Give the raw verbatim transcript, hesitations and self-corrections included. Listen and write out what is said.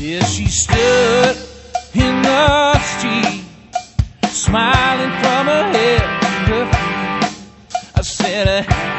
There she stood in the street, smiling from her head to her feet. I said,